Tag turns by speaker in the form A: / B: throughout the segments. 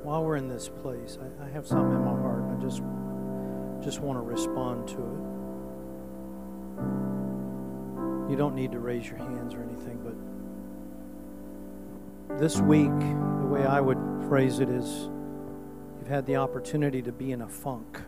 A: while we're in this place, I have something in my heart. I just want to respond to it. You don't need to raise your hands or anything, but this week, the way I would phrase it is, you've had the opportunity to be in a funk.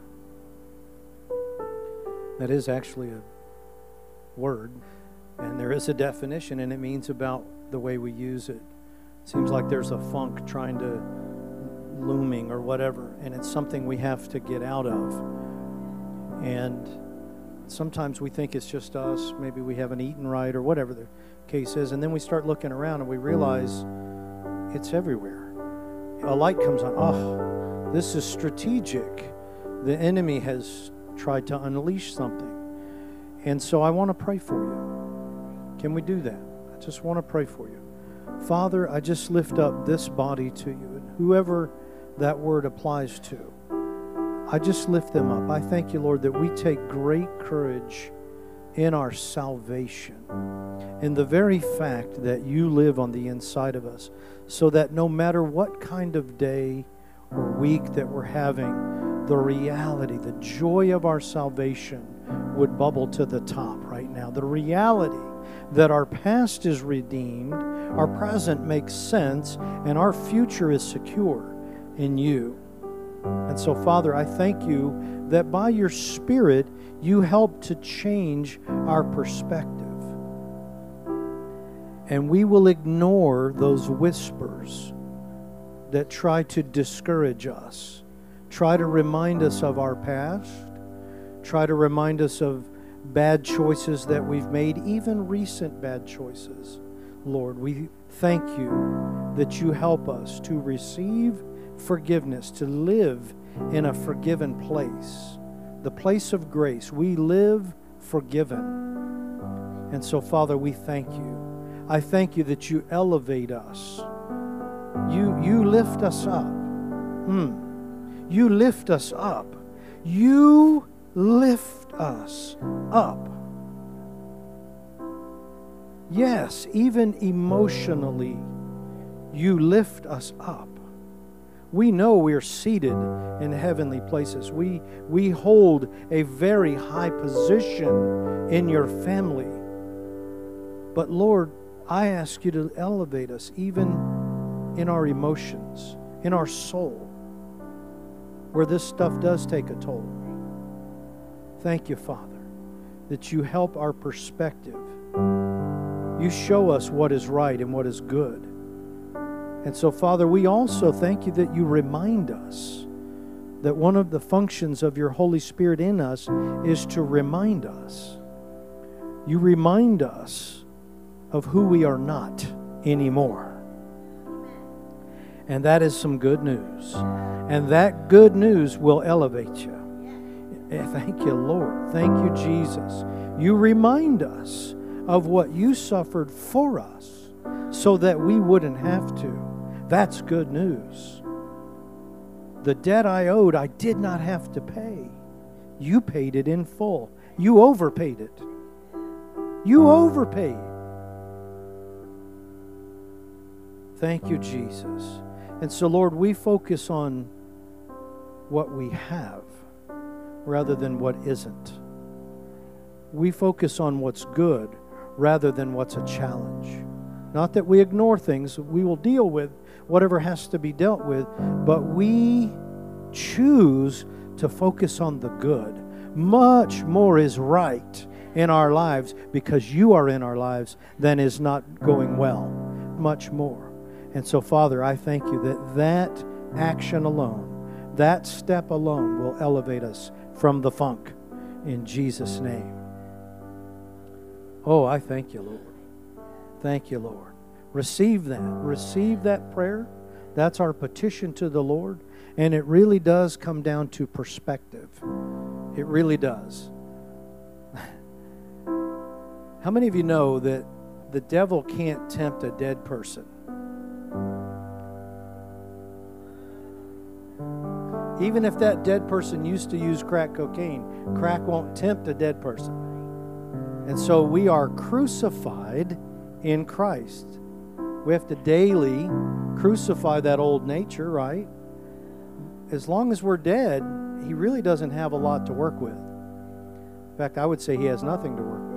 A: That is actually a word, and there is a definition, and it means about the way we use it. It seems like there's a funk looming or whatever, and it's something we have to get out of. And sometimes we think it's just us, maybe we haven't eaten right or whatever the case is, and then we start looking around and we realize it's everywhere. A light comes on. Oh, this is strategic. The enemy has tried to unleash something. And so I want to pray for you. Can we do that? I just want to pray for you. Father, I just lift up this body to you, and whoever that word applies to, I just lift them up. I thank you, Lord, that we take great courage in our salvation, in the very fact that you live on the inside of us, so that no matter what kind of day or week that we're having, the reality, the joy of our salvation would bubble to the top right now. The reality that our past is redeemed, our present makes sense, and our future is secure in you. And so, Father, I thank you that by your Spirit, you help to change our perspective. And we will ignore those whispers that try to discourage us, try to remind us of our past, try to remind us of bad choices that we've made, even recent bad choices. Lord, we thank you that you help us to receive forgiveness, to live in a forgiven place, the place of grace. We live forgiven. And so, Father, we thank you. I thank you that you elevate us. You lift us up. You lift us up. You lift us up. Yes, even emotionally, you lift us up. We know we're seated in heavenly places. We hold a very high position in your family. But Lord, I ask you to elevate us even in our emotions, in our soul, where this stuff does take a toll. Thank you, Father, that you help our perspective. You show us what is right and what is good. And so, Father, we also thank you that you remind us that one of the functions of your Holy Spirit in us is to remind us. You remind us of who we are not anymore. And that is some good news. And that good news will elevate you. Thank you, Lord. Thank you, Jesus. You remind us of what you suffered for us so that we wouldn't have to. That's good news. The debt I owed, I did not have to pay. You paid it in full. You overpaid it. You overpaid. Thank you, Jesus. And so, Lord, we focus on what we have rather than what isn't. We focus on what's good rather than what's a challenge. Not that we ignore things. We will deal with whatever has to be dealt with, but we choose to focus on the good. Much more is right in our lives because you are in our lives than is not going well. Much more. And so, Father, I thank you that that action alone, that step alone will elevate us from the funk in Jesus' name. Oh, I thank you, Lord. Thank you, Lord. Receive that. Receive that prayer. That's our petition to the Lord. And it really does come down to perspective. It really does. How many of you know that the devil can't tempt a dead person? Even if that dead person used to use crack cocaine, crack won't tempt a dead person. And so we are crucified in Christ. We have to daily crucify that old nature, right? as long as we're dead, he really doesn't have a lot to work with. In fact, I would say he has nothing to work with.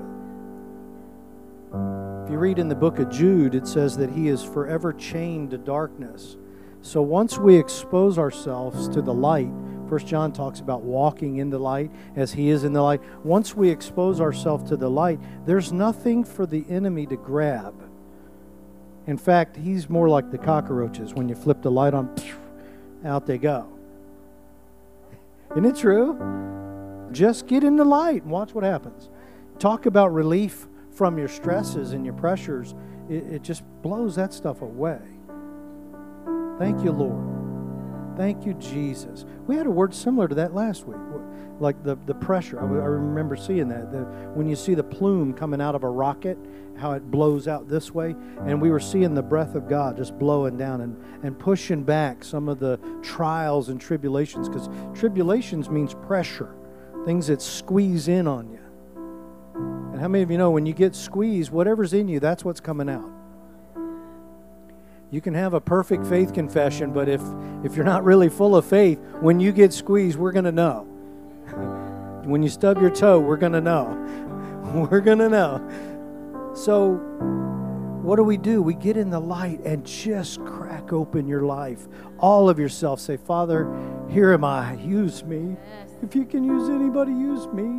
A: If you read in the book of Jude, it says that he is forever chained to darkness. So once we expose ourselves to the light, 1 John talks about walking in the light as he is in the light. Once we expose ourselves to the light, there's nothing for the enemy to grab. In fact, he's more like the cockroaches. When you flip the light on, out they go. Isn't it true? Just get in the light and watch what happens. Talk about relief from your stresses and your pressures. It just blows that stuff away. Thank you, Lord. Thank you, Jesus. We had a word similar to that last week, like the pressure. I remember seeing that. When you see the plume coming out of a rocket, how it blows out this way, and we were seeing the breath of God just blowing down and pushing back some of the trials and tribulations, because tribulations means pressure, things that squeeze in on you. And how many of you know when you get squeezed, whatever's in you, that's what's coming out? You can have a perfect faith confession, but if you're not really full of faith, when you get squeezed, we're going to know. When you stub your toe, we're going to know. We're going to know. So what do? We get in the light and just crack open your life. All of yourself. Say, Father, here am I. Use me.
B: Yes.
A: If you can use anybody, use me.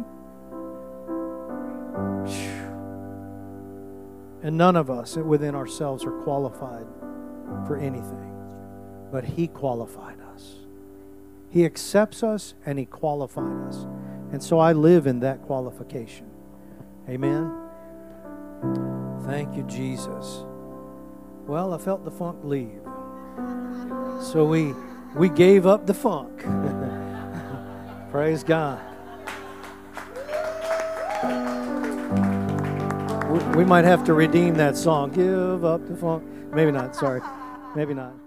A: And none of us within ourselves are qualified for anything. But He qualified us. He accepts us and He qualified us. And so I live in that qualification. Amen. Thank you, Jesus. Well, I felt the funk leave. So we gave up the funk. Praise God. We might have to redeem that song. Give up the funk. Maybe not. Sorry. Maybe not.